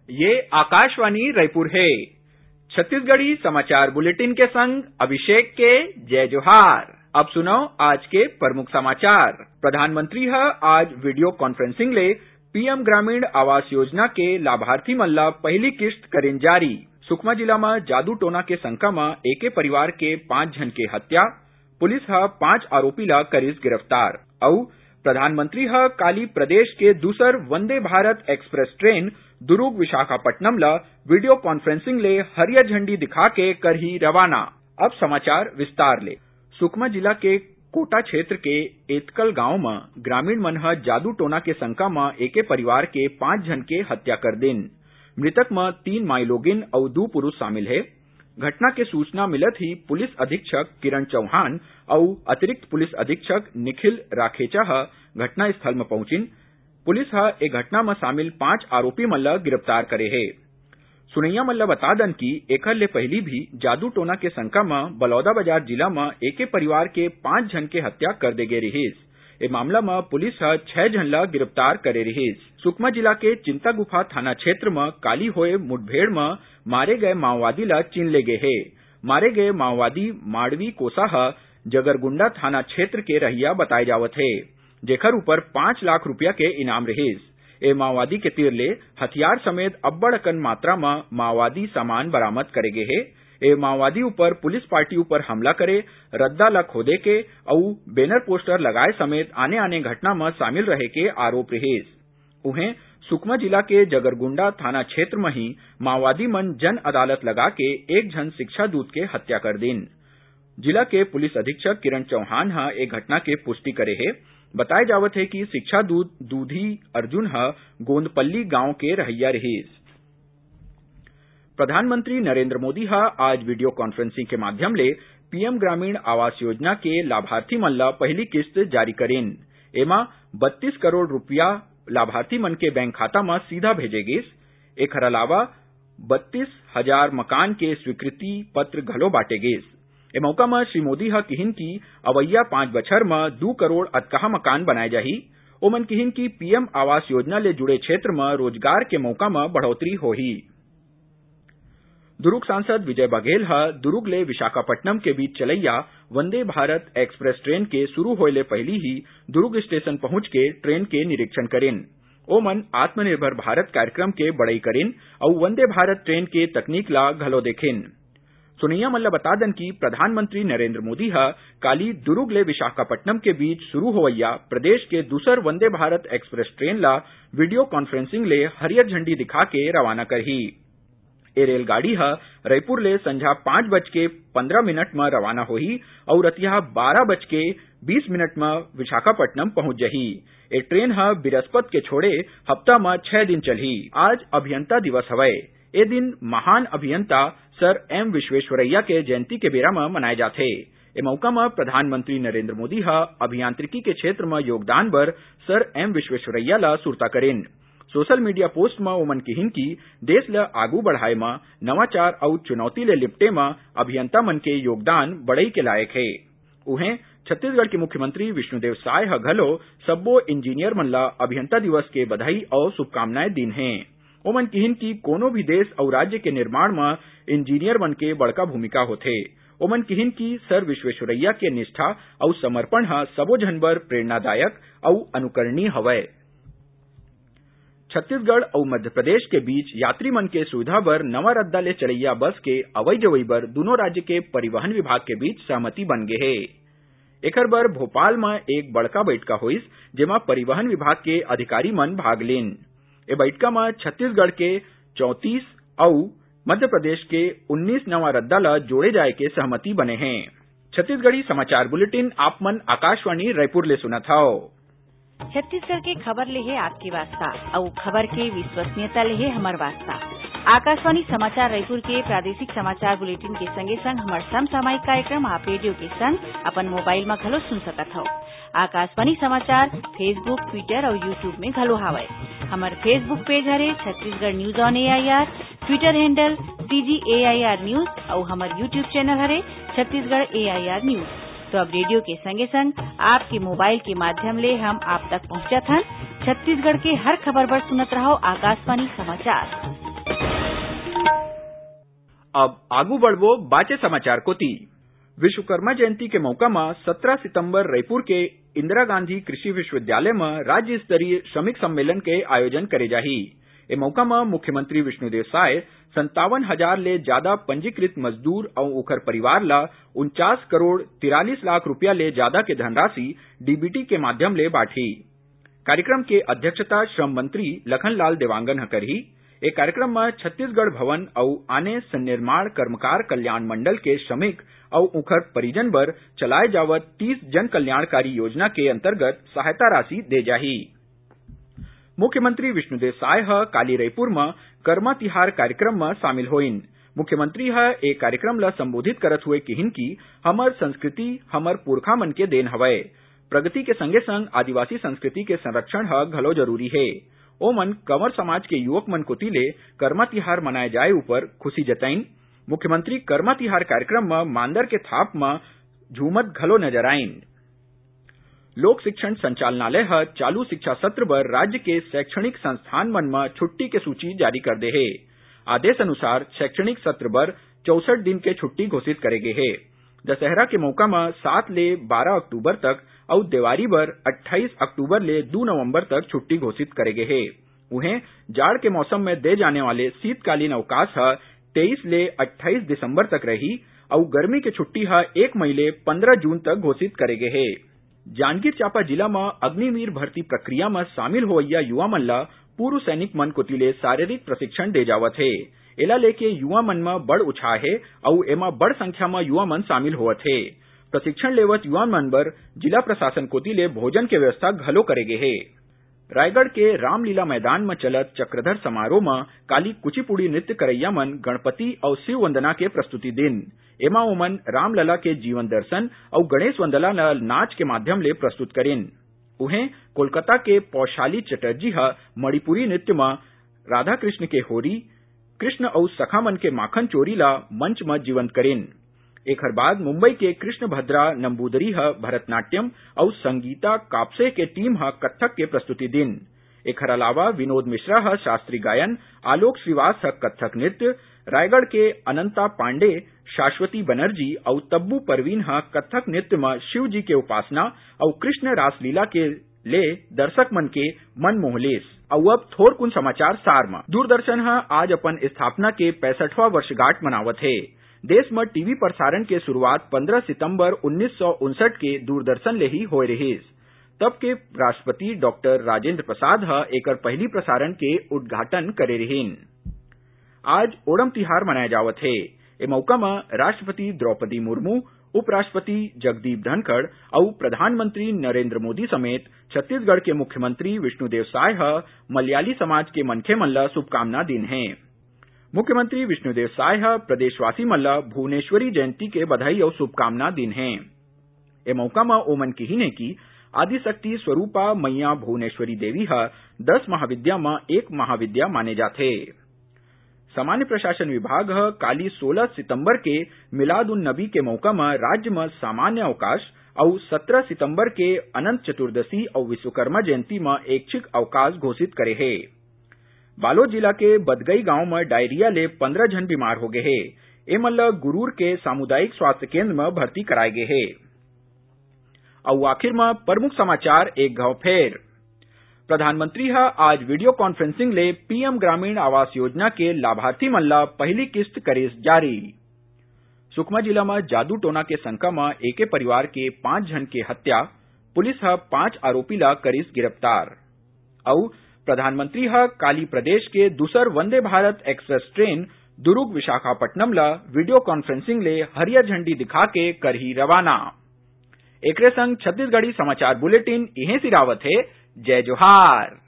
ये आकाशवाणी रायपुर है। छत्तीसगढ़ी समाचार बुलेटिन के संग अभिषेक के जय जोहार। अब सुनो आज के प्रमुख समाचार। प्रधानमंत्री आज वीडियो कॉन्फ्रेंसिंग ले पीएम ग्रामीण आवास योजना के लाभार्थी मन ला पहली किस्त करेन जारी। सुकमा जिला में जादू टोना के शंका में एके परिवार के 5 जन के हत्या। पुलिस 5 आरोपी ला करिस गिरफ्तार। और प्रधानमंत्री काली प्रदेश के दूसर वंदे भारत एक्सप्रेस ट्रेन दुर्ग विशाखापट्टनम ला वीडियो कॉन्फ्रेंसिंग ले हरियर झंडी दिखा के करही रवाना। अब समाचार विस्तार ले। सुकमा जिला के कोटा क्षेत्र के एतकल गांव में ग्रामीण मन जादू टोना के शंका में एके परिवार के 5 जन के हत्या कर दिन। मृतक में 3 माई लोगिन और 2 पुरुष शामिल है। घटना के सूचना मिलत ही पुलिस अधीक्षक किरण चौहान और अतिरिक्त पुलिस अधीक्षक निखिल राखेचा घटना स्थल में पहुंचिन। पुलिस ए घटना में शामिल 5 आरोपी मन ला गिरफ्तार करे है। सुनैया मन ला बता दन कि एकर ले पहली भी जादू टोना के शंका में बलौदाबाजार जिला में एके परिवार के 5 जन के हत्या कर दे गे रहिस। ए मामला में पुलिस 6 जन ला गिरफ्तार करे रहिस। सुकमा जिला के चिंता गुफा थाना क्षेत्र में काली होए मुठभेड़ में मारे गए माओवादी ला चिन ले गए है। मारे गए माओवादी माड़वी कोसा जगरगुंडा थाना क्षेत्र के रहिया बताए जावत है, जेकर ऊपर 5 लाख रुपया के इनाम रहिस। ए माओवादी के तीर ले हथियार समेत अब्बड़ अकन मात्रा में माओवादी सामान बरामद करे गे है। ए माओवादी ऊपर पुलिस पार्टी ऊपर हमला करे, रद्दा ला खोदे के और बैनर पोस्टर लगाए समेत आने आने घटना में शामिल रहे के आरोप रहिस। उन्हें सुकमा जिला के जगरगुंडा थाना क्षेत्र में ही माओवादी मन जन अदालत लगा के एक जन शिक्षा दूत के हत्या कर दिन। जिला के पुलिस अधीक्षक किरण चौहान एक घटना के पुष्टि करे है। बताए जावत है कि शिक्षा दूत दूधी अर्जुन गोंदपल्ली गांव के रहिया रहिस। प्रधानमंत्री नरेंद्र मोदी आज वीडियो कॉन्फ्रेंसिंग के माध्यम ले पीएम ग्रामीण आवास योजना के लाभार्थी मन ला पहली किस्त जारी करेन। एमा 32 करोड़ रुपया लाभार्थी मन के बैंक खाता में सीधा भेजे गिस। एकर अलावा 32,000 मकान के स्वीकृति पत्र घलो बांटे गिस। ए मौका में श्री मोदी किहिन की अवैया 5 बछर में 2 करोड़ अतकहा मकान बनाए जाही। ओमन किहिन की पीएम आवास योजना ले जुड़े क्षेत्र में रोजगार के मौका में बढ़ोतरी होही। दुर्ग सांसद विजय बघेल दुर्ग ले विशाखापट्टनम के बीच चलैया वंदे भारत एक्सप्रेस ट्रेन के शुरू होए ले पहली ही दुर्ग स्टेशन पहुंच के ट्रेन के निरीक्षण करेन। ओमन आत्मनिर्भर भारत कार्यक्रम के बड़ई करेन और वंदे भारत ट्रेन के तकनीक ला घलो देखेन। सुनैया मन ला बता दन कि प्रधानमंत्री नरेंद्र मोदी काली दुर्ग ले विशाखापट्टनम के बीच शुरू होवैया प्रदेश के दूसर वंदे भारत एक्सप्रेस ट्रेन ला वीडियो कॉन्फ्रेंसिंग ले हरियर झंडी दिखा के रवाना करही। ए रेलगाड़ी रायपुर ले संझा 5:15 में रवाना होही और रतिहा 12:20 में विशाखापट्टनम पहुंच जही। ए ट्रेन बृहस्पति के छोड़े हफ्ता में 6 दिन चलही। आज अभियंता दिवस हवय। ए दिन महान अभियंता सर एम विश्वेश्वरैया के जयंती के बेरा में मनाए जाथे। ए मौका में प्रधानमंत्री नरेंद्र मोदी अभियांत्रिकी के क्षेत्र में योगदान बर सर एम विश्वेश्वरैया ला सुरता करेन। सोशल मीडिया पोस्ट में ओमन किहिन की देश ला आगू बढ़ाए में नवाचार और चुनौती ले लिपटे में अभियंता मन के योगदान बड़ई के लायक है। उन्हें छत्तीसगढ़ के मुख्यमंत्री विष्णुदेव साय घलो सब्बो इंजीनियर मन ला अभियंता दिवस के बधाई और शुभकामनाएं दिन हैं। ओमन किहिन की कोनो भी देश और राज्य के निर्माण में इंजीनियर मन के बड़का भूमिका होथे। ओमन किहिन की सर विश्वेश्वरैया के निष्ठा और समर्पण सबो झन बर प्रेरणादायक और अनुकरणीय हवय। छत्तीसगढ़ और मध्य प्रदेश के बीच यात्री मन के सुविधा बर नवा रद्दा ले चलैया बस के अवई जवई बर दोनों राज्य के परिवहन विभाग के बीच सहमति बन गे है। एकर बर भोपाल में एक बड़का बैठका होइस, जेमा परिवहन विभाग के अधिकारी मन भाग लेन। ए बैठका में छत्तीसगढ़ के 34 और मध्य प्रदेश के 19 नवा रद्दा ला जोड़े जाए के सहमति बने हैं। छत्तीसगढ़ी समाचार बुलेटिन आप मन आकाशवाणी रायपुर ले सुनत हव। छत्तीसगढ़ के खबर ले है आपके वास्ता और खबर के विश्वसनीयता ले है हमार वास्ता। आकाशवाणी समाचार रायपुर के प्रादेशिक समाचार बुलेटिन के संगे संग हमार समसामयिक कार्यक्रम आप रेडियो के संग अपन मोबाइल में घलो सुन सकत हो। आकाशवाणी समाचार फेसबुक, ट्विटर और यूट्यूब में घलो हावय। हमार फेसबुक पेज हरे Chhattisgarh news on AIR, Twitter handle CGAIR news और हमार यूट्यूब चैनल हरे छत्तीसगढ़ AIR न्यूज। तो अब रेडियो के संगे संग आपके मोबाइल के माध्यम ले हम आप तक पहुंचत हन। छत्तीसगढ़ के हर खबर पर सुनत रहो आकाशवाणी समाचार। अब आगू बढ़वो बाचे समाचार कोती। विश्वकर्मा जयंती के मौका में 17 सितंबर रायपुर के इंदिरा गांधी कृषि विश्वविद्यालय में राज्य स्तरीय श्रमिक सम्मेलन के आयोजन करे जाही। ए मौका में मुख्यमंत्री विष्णुदेव साय 57,000 ले ज्यादा पंजीकृत मजदूर और ओकर परिवार ला 49 करोड़ 43 लाख रुपया ले ज्यादा के धनराशि डीबीटी के माध्यम ले बांटी। कार्यक्रम के अध्यक्षता श्रम मंत्री लखनलाल देवांगन करही। एक कार्यक्रम में छत्तीसगढ़ भवन और आने सन्निर्माण कर्मकार कल्याण मंडल के श्रमिक और उखर परिजन बर चलाए जावत 30 जन कल्याणकारी योजना के अंतर्गत सहायता राशि दे जाही। मुख्यमंत्री विष्णुदेव साय काली रायपुर में कर्मा तिहार कार्यक्रम में शामिल होइन। मुख्यमंत्री एक कार्यक्रम ला संबोधित करत हुए कहिन कि हमर संस्कृति हमर पुरखा मन के देन हवय। प्रगति के संगे संग आदिवासी संस्कृति के संरक्षण घलो जरूरी है। ओमन कंवर समाज के युवक मन कोती ले कर्मा तिहार मनाए जाए ऊपर खुशी जताइन। मुख्यमंत्री कर्मा तिहार कार्यक्रम में मांदर के थाप में झूमत घलो नजर आइन। लोक शिक्षण संचालनालय चालू शिक्षा सत्र बर राज्य के शैक्षणिक संस्थान मन में छुट्टी के सूची जारी कर दे है। आदेश अनुसार शैक्षणिक सत्र बर 64 दिन के छुट्टी घोषित करे गे है। दशहरा के मौका में 7 ले 12 अक्टूबर तक और दिवाली बर 28 अक्टूबर ले 2 नवंबर तक छुट्टी घोषित करे गे है। उन्हें जाड़ के मौसम में दे जाने वाले शीतकालीन अवकाश 23 ले 28 दिसंबर तक रही और गर्मी की छुट्टी 1 मई ले 15 जून तक घोषित करे गे है। जांजगीर चांपा जिला में अग्निवीर भर्ती प्रक्रिया में शामिल होवैया युवा मन ला पूर्व सैनिक मन कोती ले शारीरिक प्रशिक्षण दे जावत है। एला लेके युवा मन में बड़ उत्साह है और एमा बड़ संख्या में युवा मन शामिल होवत है। प्रशिक्षण लेवत युवा मन बर जिला प्रशासन कोती ले भोजन के व्यवस्था घलो करे गे है। रायगढ़ के रामलीला मैदान में चलत चक्रधर समारोह में काली कुचिपुड़ी नृत्य करैया मन गणपति और शिव वंदना के प्रस्तुति दिन। एमा ओमन रामलला के जीवन दर्शन और गणेश वंदना नाच के माध्यम ले प्रस्तुत करेन। उन्हें कोलकाता के पौशाली चटर्जी मणिपुरी नृत्य में राधा कृष्ण के होरी, कृष्ण और सखा मन के माखन चोरी ला मंच में जीवंत करेन। एक बाद मुंबई के कृष्ण भद्रा नंबूदरी भरतनाट्यम और संगीता कापसे के टीम कत्थक के प्रस्तुति दिन। एक अलावा विनोद मिश्रा शास्त्रीय गायन, आलोक श्रीवास कत्थक नृत्य, रायगढ़ के अनंता पांडे, शाश्वती बनर्जी और तब्बू परवीन कत्थक नृत्य में शिव जी के उपासना और कृष्ण रासलीला के ले दर्शक मन के मन मोहलेस। और अब थोर कुन समाचार सार में। दूरदर्शन आज अपन स्थापना के 65वां वर्षगांठ मनावत है। देश में टीवी प्रसारण के शुरुआत 15 सितंबर 1959 के दूरदर्शन ले ही होए रहीस। तब के राष्ट्रपति डॉक्टर राजेंद्र प्रसाद एकर पहली प्रसारण के उद्घाटन करे रहीन। आज ओणम तिहार मनाया जावत है। ए मौका में राष्ट्रपति द्रौपदी मुर्मू, उपराष्ट्रपति जगदीप धनखड़ और प्रधानमंत्री नरेंद्र मोदी समेत छत्तीसगढ़ के मुख्यमंत्री विष्णुदेव साय मलयाली समाज के मनखे मन ला शुभकामना दिन है। मुख्यमंत्री विष्णुदेव साय प्रदेशवासी मन ला भुवनेश्वरी जयंती के बधाई और शुभकामना दिन है। ए मौका में ओमन कही ने कि आदिशक्ति स्वरूपा मैया भुवनेश्वरी देवी 10 महाविद्या में एक महाविद्या माने जाते। सामान्य प्रशासन विभाग काली 16 सितंबर के मिलाद उन नबी के मौका में राज्य में सामान्य अवकाश और 17 सितंबर के अनंत चतुर्दशी और विश्वकर्मा जयंती में ऐच्छिक अवकाश घोषित करे है। बालोद जिला के बदगई गांव में डायरिया ले 15 जन बीमार हो गए है। ए मन गुरूर के सामुदायिक स्वास्थ्य केंद्र में भर्ती कराए गए है। और आखिर में प्रमुख समाचार एक घाव फेर। प्रधानमंत्री आज वीडियो कॉन्फ्रेंसिंग ले पीएम ग्रामीण आवास योजना के लाभार्थी मन ला पहली किस्त करिस जारी। सुकमा जिला में जादू टोना के शंका में एके परिवार के 5 जन के हत्या, पुलिस 5 आरोपी ला करिस गिरफ्तार। और प्रधानमंत्री काली प्रदेश के दूसर वंदे भारत एक्सप्रेस ट्रेन दुर्ग विशाखापट्टनम ला वीडियो कॉन्फ्रेंसिंग ले हरियर झंडी दिखा के करही रवाना। एकरे संग छत्तीसगढ़ी समाचार बुलेटिन इहें सिरावत है। जय जोहार।